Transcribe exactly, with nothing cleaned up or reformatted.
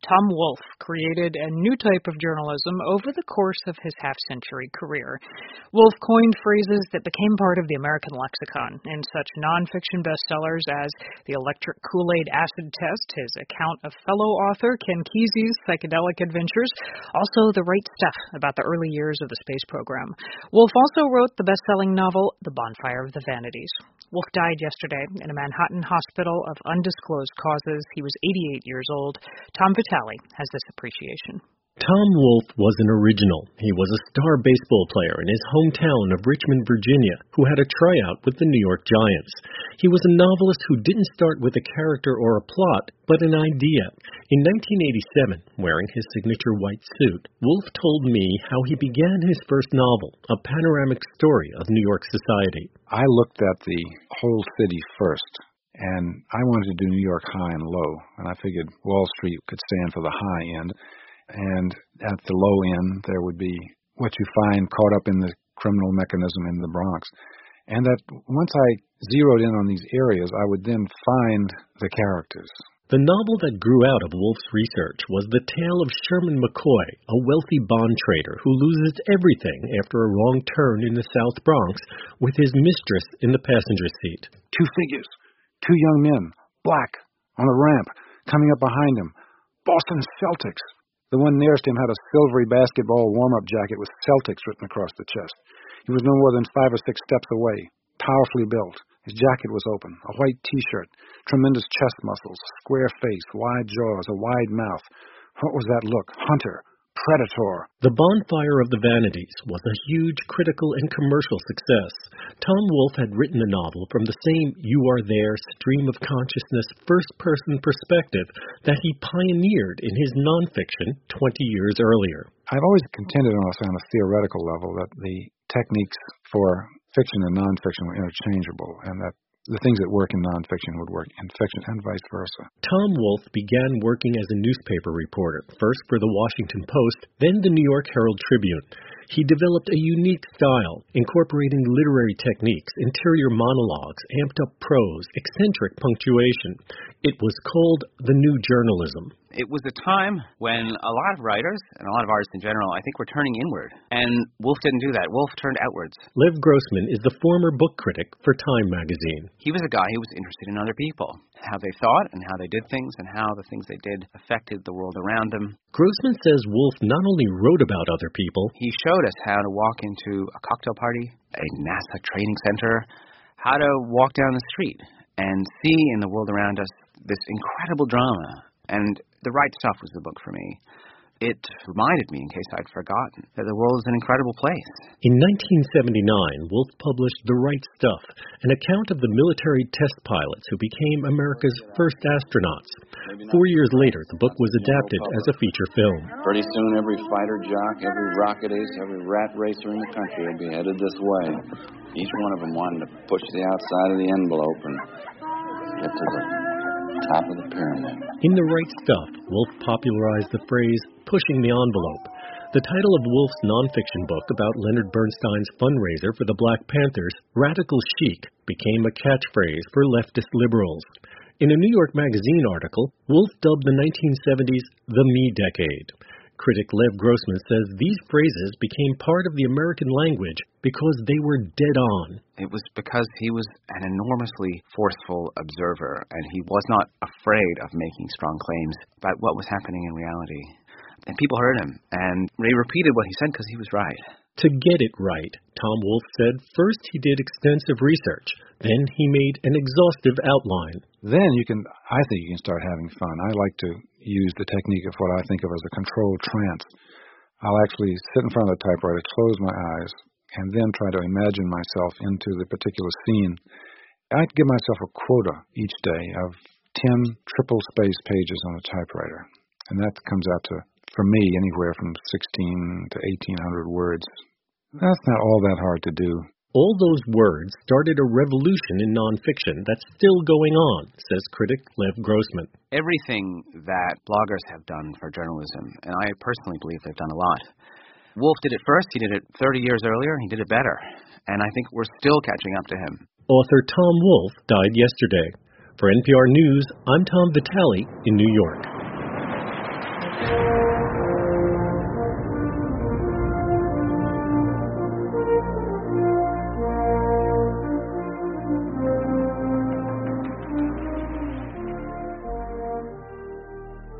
Tom Wolfe created a new type of journalism over the course of his half-century career. Wolfe coined phrases that became part of the American lexicon in such nonfiction bestsellers as The Electric Kool-Aid Acid Test, his account of fellow author Ken Kesey's psychedelic adventures, also The Right Stuff about the early years of the space program. Wolfe also wrote the best-selling novel The Bonfire of the Vanities. Wolfe died yesterday in a Manhattan hospital of undisclosed causes. He was eighty-eight years old. Tom Vitale has this appreciation. Tom Wolfe was an original. He was a star baseball player in his hometown of Richmond, Virginia, who had a tryout with the New York Giants. He was a novelist who didn't start with a character or a plot, but an idea. In nineteen eighty-seven, wearing his signature white suit, Wolfe told me how he began his first novel, a panoramic story of New York society. I looked at the whole city first, and I wanted to do New York high and low, and I figured Wall Street could stand for the high end. And at the low end, there would be what you find caught up in the criminal mechanism in the Bronx. And that once I zeroed in on these areas, I would then find the characters. The novel that grew out of Wolfe's research was the tale of Sherman McCoy, a wealthy bond trader who loses everything after a wrong turn in the South Bronx with his mistress in the passenger seat. Two figures, two young men, black, on a ramp, coming up behind him. Boston Celtics. The one nearest him had a silvery basketball warm-up jacket with Celtics written across the chest. He was no more than five or six steps away, powerfully built. His jacket was open, a white T-shirt, tremendous chest muscles, square face, wide jaws, a wide mouth. What was that look? Hunter. Predator. The Bonfire of the Vanities was a huge critical and commercial success. Tom Wolfe had written the novel from the same you are there stream of consciousness first-person perspective that he pioneered in his nonfiction twenty years earlier. I've always contended on a, on a theoretical level that the techniques for fiction and nonfiction were interchangeable, and that the things that work in nonfiction would work in fiction and vice versa. Tom Wolfe began working as a newspaper reporter, first for the Washington Post, then the New York Herald Tribune. He developed a unique style, incorporating literary techniques, interior monologues, amped-up prose, eccentric punctuation. It was called the New Journalism. It was a time when a lot of writers, and a lot of artists in general, I think were turning inward. And Wolfe didn't do that. Wolfe turned outwards. Lev Grossman is the former book critic for Time magazine. He was a guy who was interested in other people, how they thought and how they did things and how the things they did affected the world around them. Grossman says Wolfe not only wrote about other people, he showed us how to walk into a cocktail party, a NASA training center, how to walk down the street and see in the world around us this incredible drama. And The Right Stuff was the book for me. It reminded me, in case I'd forgotten, that the world is an incredible place. In nineteen seventy-nine, Wolfe published The Right Stuff, an account of the military test pilots who became America's first astronauts. Four years later, the book was adapted as a feature film. Pretty soon, every fighter jock, every rocket ace, every rat racer in the country will be headed this way. Each one of them wanted to push the outside of the envelope and get to the top of the pyramid. In The Right Stuff, Wolfe popularized the phrase, pushing the envelope. The title of Wolfe's nonfiction book about Leonard Bernstein's fundraiser for the Black Panthers, Radical Chic, became a catchphrase for leftist liberals. In a New York Magazine article, Wolfe dubbed the nineteen seventies the Me Decade. Critic Lev Grossman says these phrases became part of the American language because they were dead on. It was because he was an enormously forceful observer, and he was not afraid of making strong claims about what was happening in reality. And people heard him, and they repeated what he said because he was right. To get it right, Tom Wolfe said first he did extensive research, then he made an exhaustive outline. Then you can, I think you can start having fun. I like to use the technique of what I think of as a controlled trance. I'll actually sit in front of the typewriter, close my eyes, and then try to imagine myself into the particular scene. I'd give myself a quota each day of ten triple-space pages on a typewriter, and that comes out to, for me, anywhere from sixteen to eighteen hundred words. That's not all that hard to do. All those words started a revolution in nonfiction that's still going on, says critic Lev Grossman. Everything that bloggers have done for journalism, and I personally believe they've done a lot. Wolfe did it first, he did it thirty years earlier, he did it better. And I think we're still catching up to him. Author Tom Wolfe died yesterday. For N P R News, I'm Tom Vitale in New York.